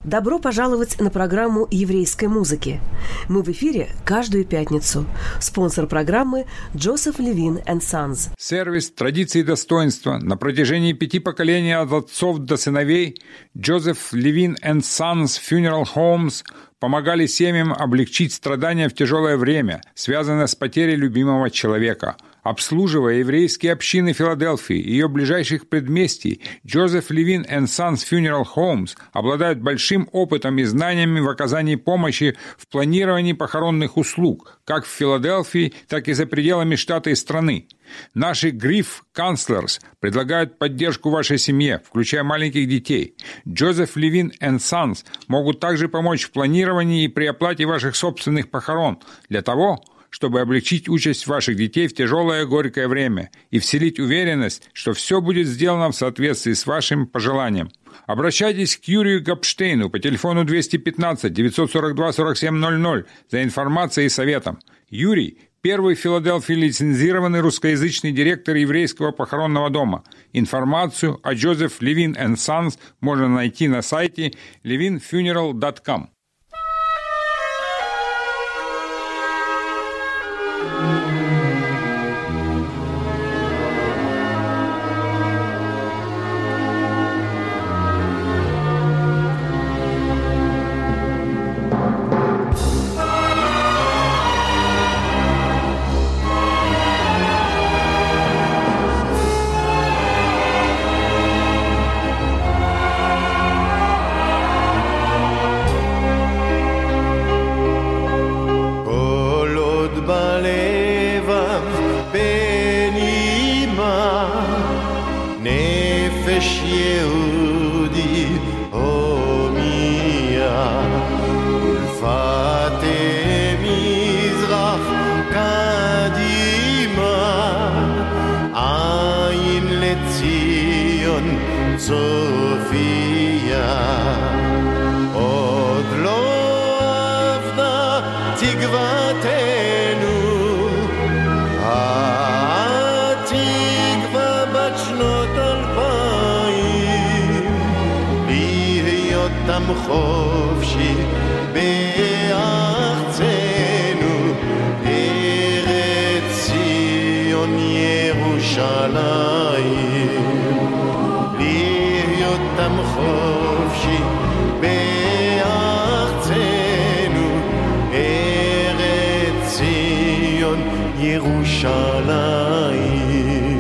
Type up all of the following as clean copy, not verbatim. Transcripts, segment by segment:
Добро пожаловать на программу еврейской музыки. Мы в эфире каждую пятницу. Спонсор программы – Joseph Levin & Sons. Сервис «Традиции и достоинства» на протяжении 5 поколений от отцов до сыновей Joseph Levin & Sons Funeral Homes помогали семьям облегчить страдания в тяжелое время, связанное с потерей любимого человека. Обслуживая еврейские общины Филадельфии и ее ближайших предместий, Joseph Levin & Sons Funeral Homes обладают большим опытом и знаниями в оказании помощи в планировании похоронных услуг, как в Филадельфии, так и за пределами штата и страны. Наши Grief Counselors предлагают поддержку вашей семье, включая маленьких детей. Joseph Levin & Sons могут также помочь в планировании и при оплате ваших собственных похорон для того, чтобы облегчить участь ваших детей в тяжелое горькое время и вселить уверенность, что все будет сделано в соответствии с вашим пожеланием. Обращайтесь к Юрию Гопштейну по телефону 215-942-4700 за информацией и советом. Юрий – первый в Филадельфии лицензированный русскоязычный директор еврейского похоронного дома. Информацию о Joseph Levin & Sons можно найти на сайте levinfuneral.com. חופשי בארצנו, ארץ ציון ירושלים, להיות עם חופשי בארצנו, ארץ ציון ירושלים.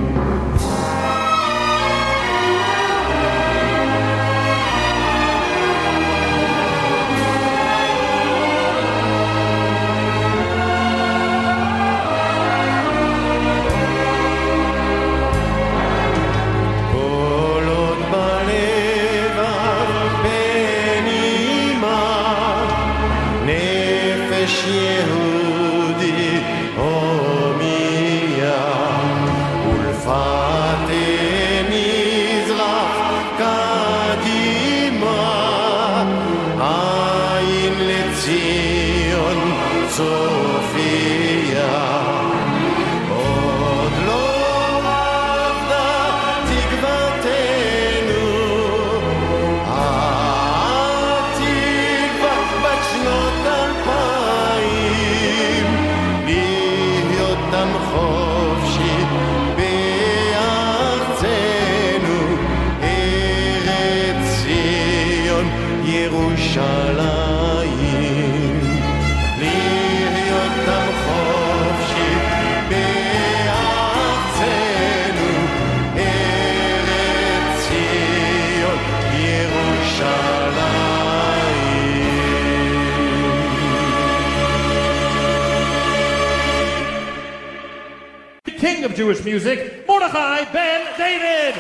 King of Jewish music, Mordechai Ben David.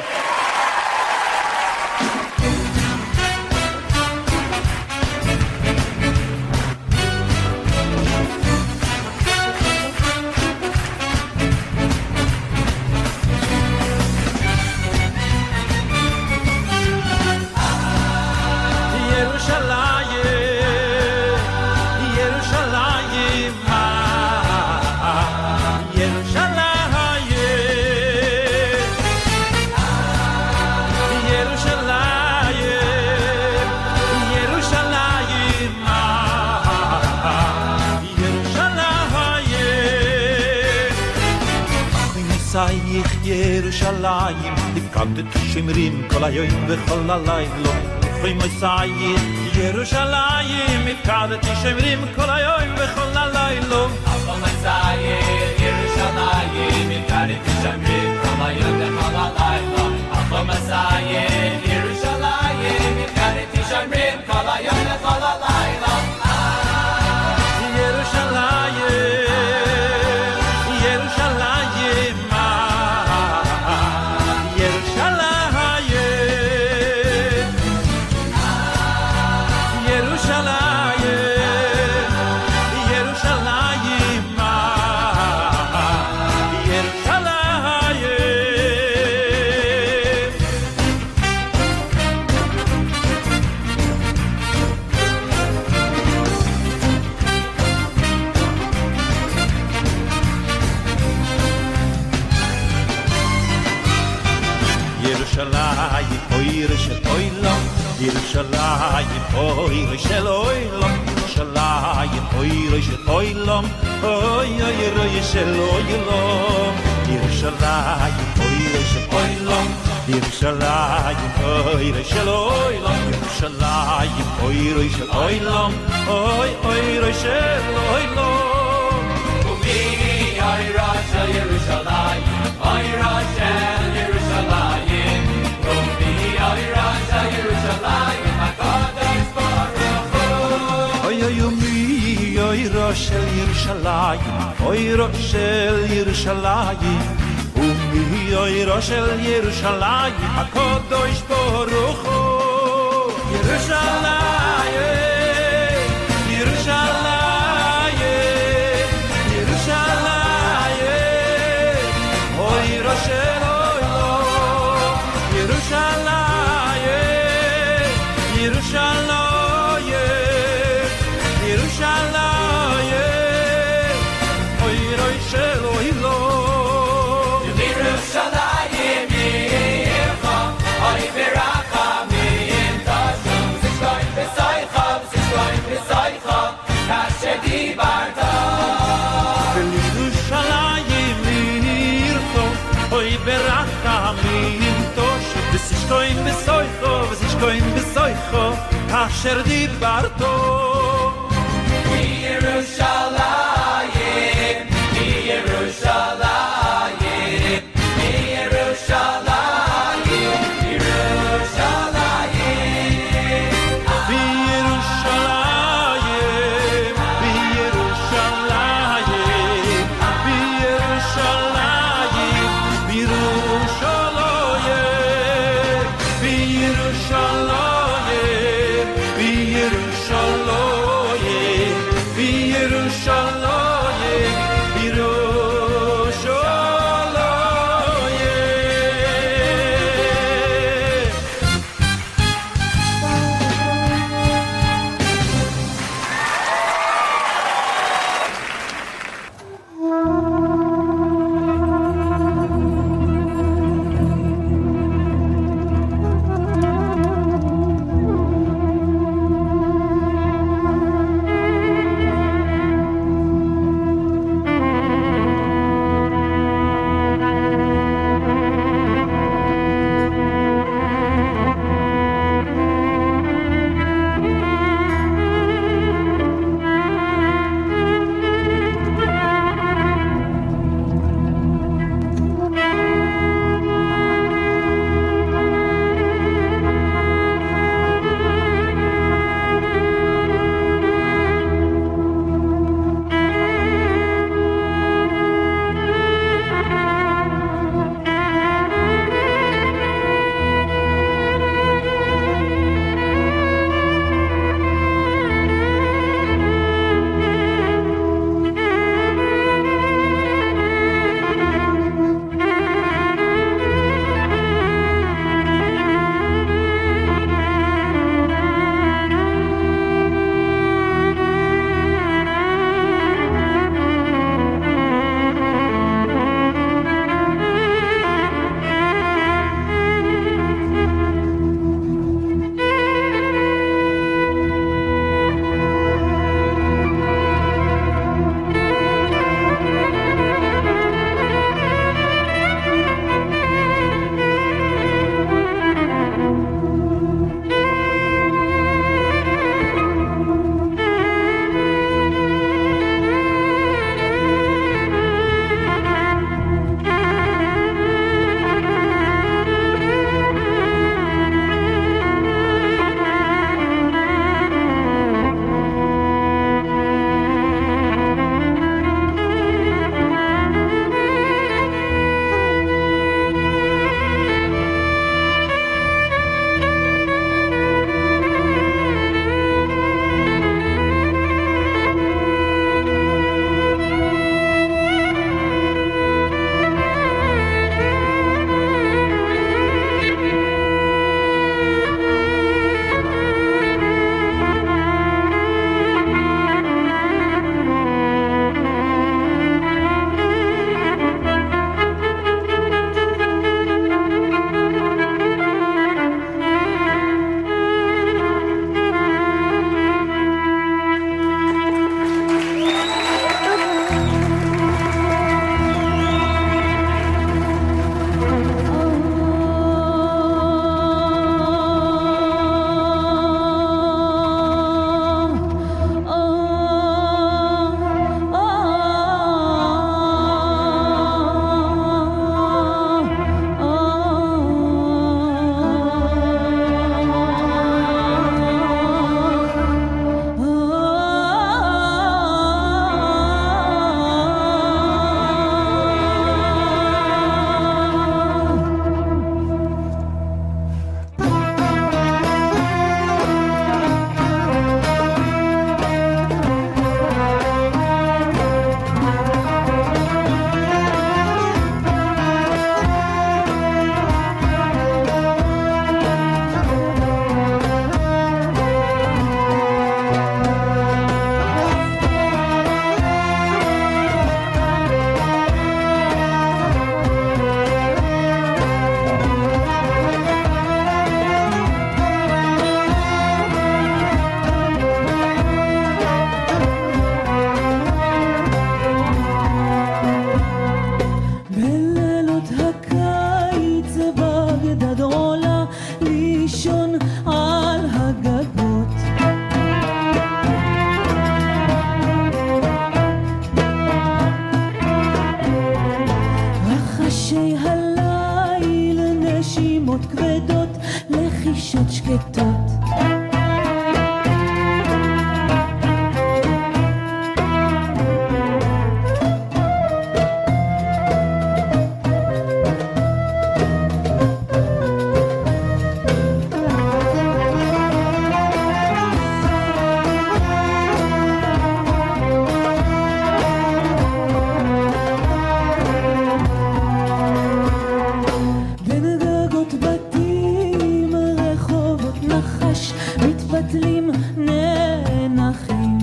Yerushalayim, Yerushalayim Tifkadet Shimrim Kol hayoim v'chol halaylo Choy Mosayim Yerushalayim Tifkadet Shimrim Kol hayoim v'chol halaylo Choy Mosayim Yerushalayim Tifkadet Shimrim Kol hayoim v'chol halaylo Choy Mosayim Yerushalayim Tifkadet Shimrim Kol hayoim v'chol halaylo Yerushalayim, oy shel oylom, Yerushalayim, oy shel oylom, oy shel oylom, Yerushalayim, oy shel oylom, Yerushalayim, oy shel oylom, Yerushalayim, oy shel oylom, oy shel oylom. Umi oy shel Yerushalayim, oy shel Yerushalayim, Umi oy shel Yerushalayim. Shel Yerushalayim, oy shel Yerushalayim, umi oy shel Yerushalayim, HaKadosh Baruch Hu. Yerushalayim, Yerushalayim, Yerushalayim, oy shel oylom, Yerushalayim, Yerushalayim, Yerushalayim. Asher dibarto Yerushalayim, Yerushalayim, Yerushalayim, Yerushalayim, מתפתלים ננחים.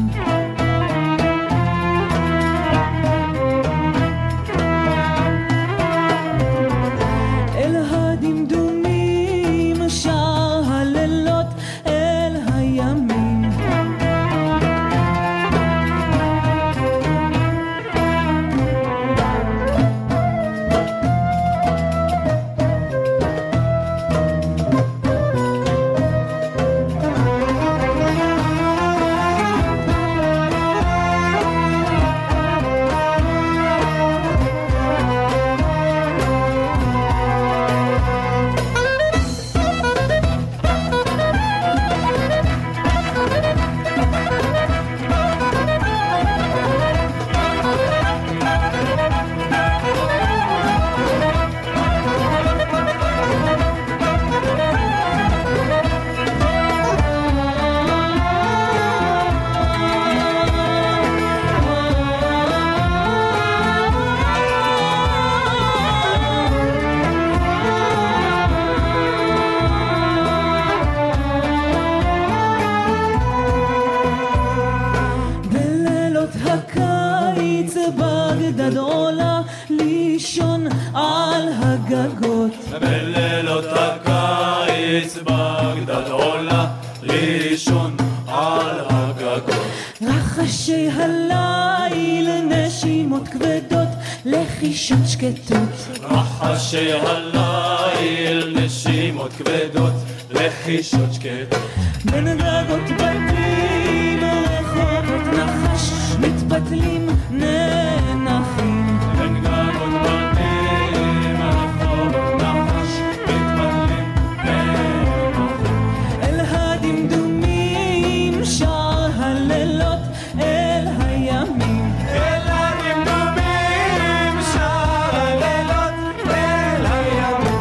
אל הדמדומים שר הלילות אל הימים. בגדד עולה לישון על הגגות. בלילות הקיץ בגדד עולה לישון על הגגות. רחשי הליל נשימות כבדות לחישות שקטות. רחשי הליל נשימות כבדות לחישות שקטות. בין גגות בתים רחובות נחש מתפתלים ננחים. בין גגות בתים רחובות נחש מתפתלים ננחים. אל הדמדומים שר הלילות אל הימים. אל הדמדומים שר הלילות אל הימים.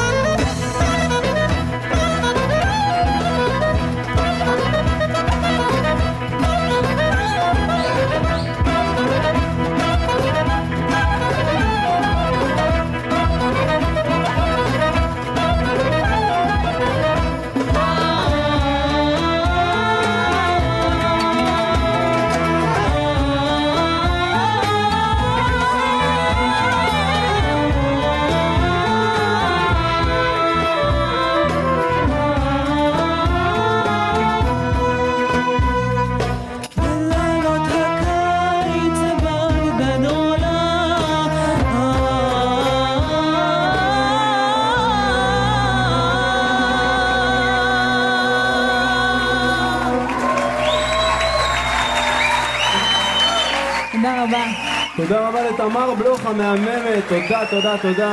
תודה רבה לתמר בלוך המהממת, תודה, תודה, תודה.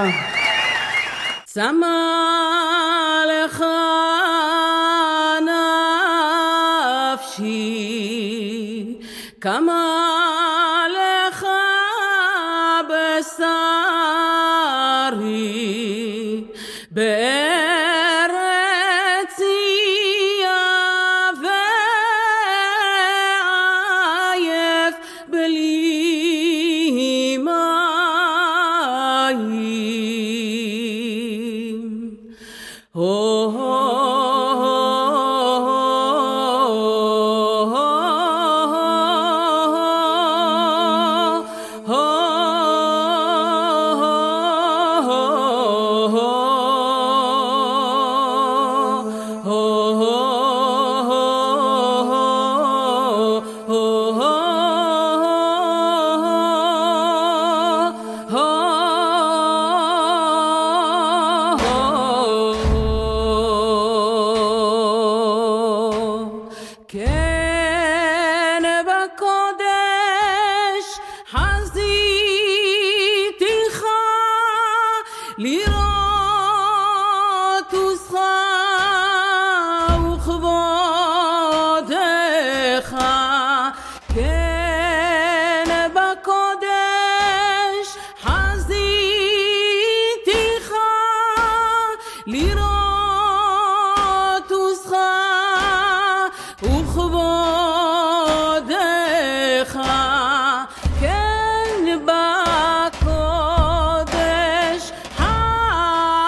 צמא לך נפשי, כמה לך בשרי, בארץ ועייף בלי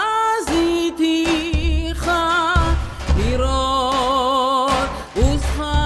Uzcha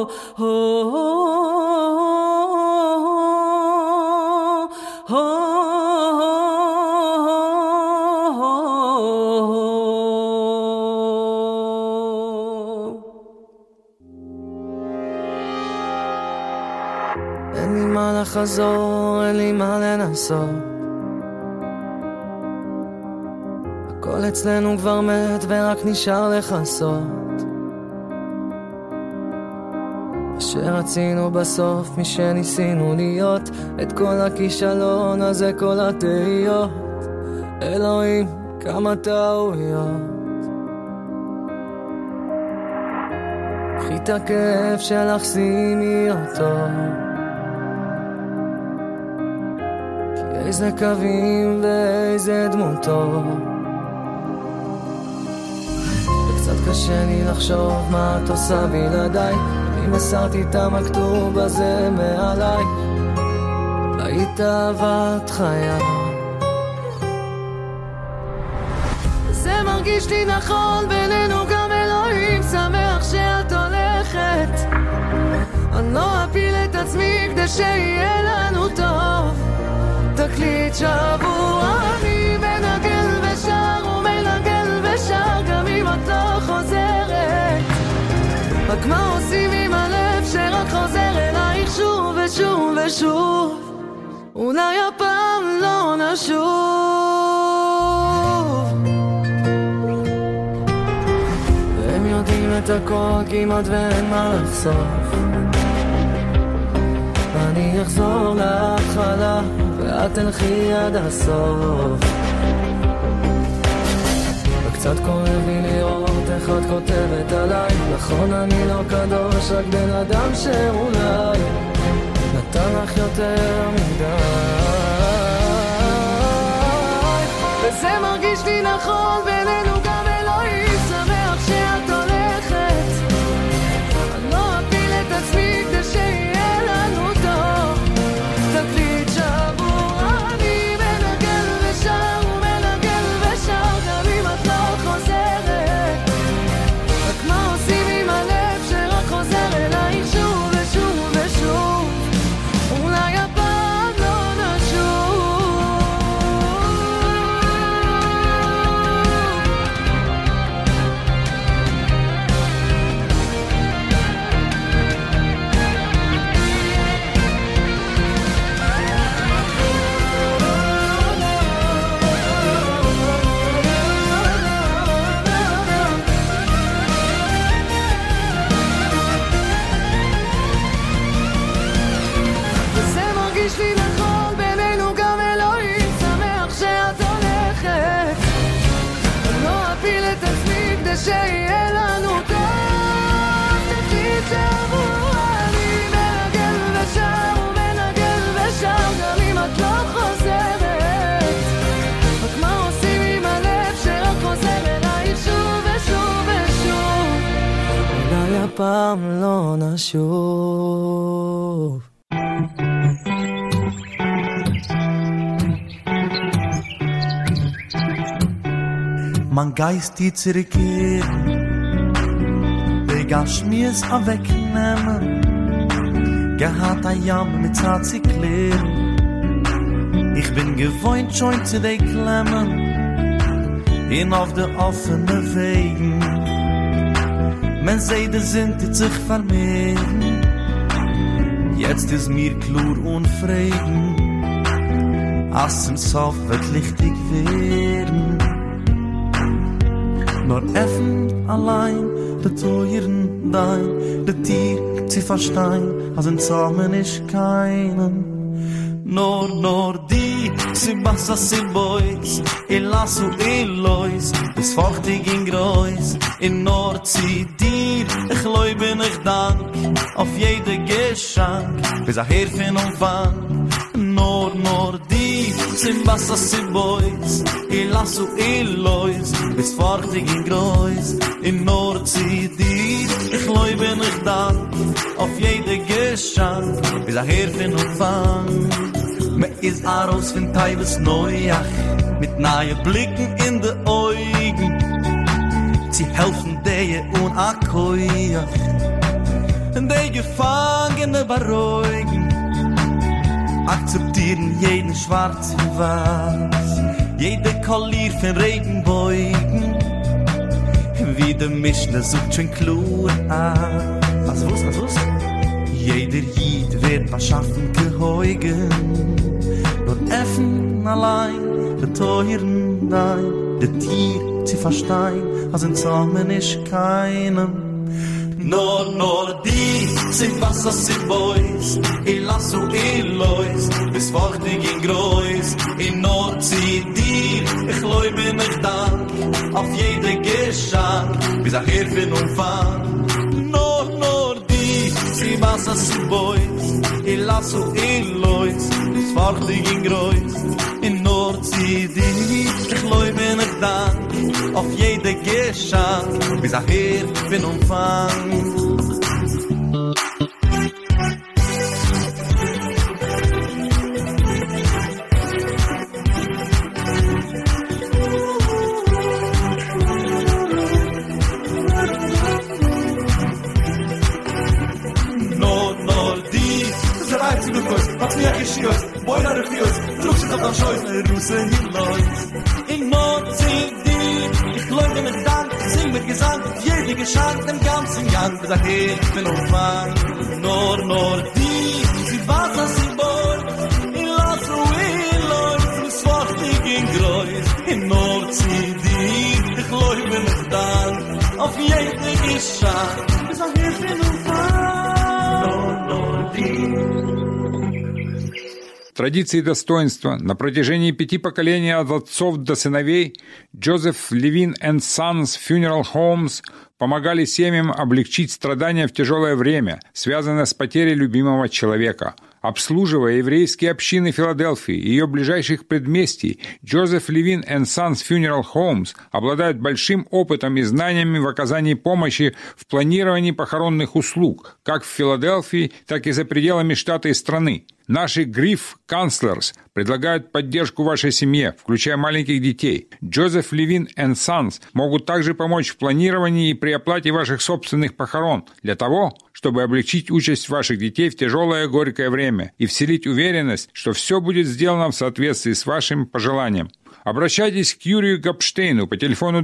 אין לי מה לחזור, אין לי מה לנסות, הכל אצלנו כבר מת ורק נשאר לחסות שרצינו בסוף מי שניסינו להיות, את כל הכישלון הזה כל התהיות, אלוהים כמה טעויות, קחי את הכאב שלך שימי אותו, כי איזה קווים ואיזה דמותו, וקצת קשה לי לחשוב מה את עושה בלעדיי, מסרתי את המכתוב הזה מעליי, היית אהבת חיי, זה מרגיש לי נכון בינינו, גם אלוהים שמח שאת הולכת, אני לא אפיל את עצמי כדי שיהיה לנו טוב, תקליט שבור אני מנגל ושר ומנגל ושר, גם אם את לא חוזרת, רק מה עושים עם הלב שרק חוזר אלייך שוב ושוב ושוב, אולי הפעם לא נשוב, והם יודעים את הכל כמעט ואין מה לחשוף, ואני אחזור להתחלה ואת תלכי עד הסוף, קצת כואב לי לראות איך את כותבת עליי, נכון אני לא קדוש, רק בן אדם שאולי נתן לך יותר מדי, וזה מרגיש לי נכון בינינו, גם אלוהים שמח שאת הולכת, אני לא אפיל את עצמי כדי שיהיה לנו טוב, תקליט שבור אני מנגל ושר ומנגל ושר, גם אם את לא חוזרת, רק מה עושים עם הלב שרק חוזר אלייך שוב ושוב ושוב, אולי הפעם לא נשוב, יש לי נכון בינינו, גם אלוהים שמח שאת הולכת, אני לא אפיל את עצמי כדי שיהיה לנו טוב, תקליט שבור אני מנגל ושר ומנגל ושר, גם אם את לא חוזרת, רק מה עושים עם הלב שרק חוזר אלייך שוב ושוב ושוב, אולי הפעם לא נשוב. Mein Geist die zurückkehren, begasch mir es wegnehmen, gehad ein Jam mit Zart zu klären, ich bin gewohnt schon zu dir klemmen, in auf der offene Wegen, men seide sind die sich vermehren, jetzt ist mir klur und Frieden, als im Sof wird lichtig werden, nur effen allein de teuren dein de Tier zu verstehen, als in Zahmen ist keinen, nur die sie bassa sie boys in lasso elois bis fortig in groß in nord sie dir ich glaube ich dank auf jede geschenk bis er helfen und fang nur die sind bassa sie boys in lasso elois bis fortig in groß in nord sie dir ich glaube ich dank auf jede geschenk bis er helfen und fang. Me is aros von Teibes Neujahr mit nahe Blicken in de Augen. Sie helfen deje und Akkoja. die Gefangene beruhigen, akzeptieren jeden Schwarz und Weiß, jede Kollier von Regenbeugen, wie der Mischner sucht schon klur an. Was? Jeder Jid wird was schaffen geheugen, nur öffnen allein der teuren Dein, der Tier zu verstehen, als in Samen ist keinem. Nur die sind Wasser, sind Boys, ich lass so Elois, bis fortig in Groß, in Nord sie dir, ich läube mich dank, auf jede Geschenk, bis auch Hilfe und Umfang. Nur die sind Wasser, sind Boys, ich lass so Elois, bis fortig in Groß, in Nord sie dir, ich läube mich dank, auf jede Geschenk, bis auch Hilfe und Umfang. What's mir geschios, boy na refios, trug sich auf der Scheuß, Russen in Leus. In Nordsee, ich läufe mit Dank, sing mit Gesang, jede Geschenk, den ganzen Gang, bis dahin, ich bin umfang. Nur die, sie Wasser, sie Boy, in Lasso, in Leus, bis fortig in Groß. In Nordsee, ich läufe mit Dank, auf jede Geschenk, bis dahin, ich bin umfang. Nur die. Традиции и достоинства на протяжении 5 поколений от отцов до сыновей Joseph Levin and Sons Funeral Homes помогали семьям облегчить страдания в тяжелое время, связанное с потерей любимого человека. Обслуживая еврейские общины Филадельфии и ее ближайших предместий, Joseph Levin and Sons Funeral Homes обладают большим опытом и знаниями в оказании помощи в планировании похоронных услуг, как в Филадельфии, так и за пределами штата и страны. Наши Grief Counselors предлагают поддержку вашей семье, включая маленьких детей. Joseph Levin and Sons могут также помочь в планировании и при оплате ваших собственных похорон для того, чтобы облегчить участь ваших детей в тяжелое горькое время и вселить уверенность, что все будет сделано в соответствии с вашим пожеланием. Обращайтесь к Юрию Гопштейну по телефону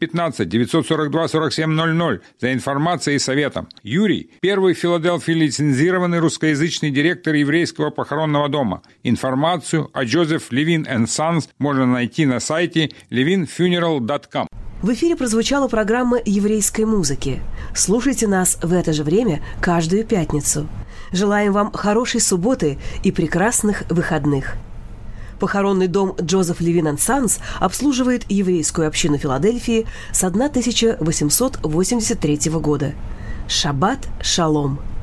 215-942-4700 за информацией и советом. Юрий – первый в Филадельфии лицензированный русскоязычный директор еврейского похоронного дома. Информацию о Joseph Levin and Sons можно найти на сайте levinfuneral.com. В эфире прозвучала программа еврейской музыки. Слушайте нас в это же время каждую пятницу. Желаем вам хорошей субботы и прекрасных выходных. Похоронный дом Joseph Levin and Sons обслуживает еврейскую общину Филадельфии с 1883 года. Шаббат шалом!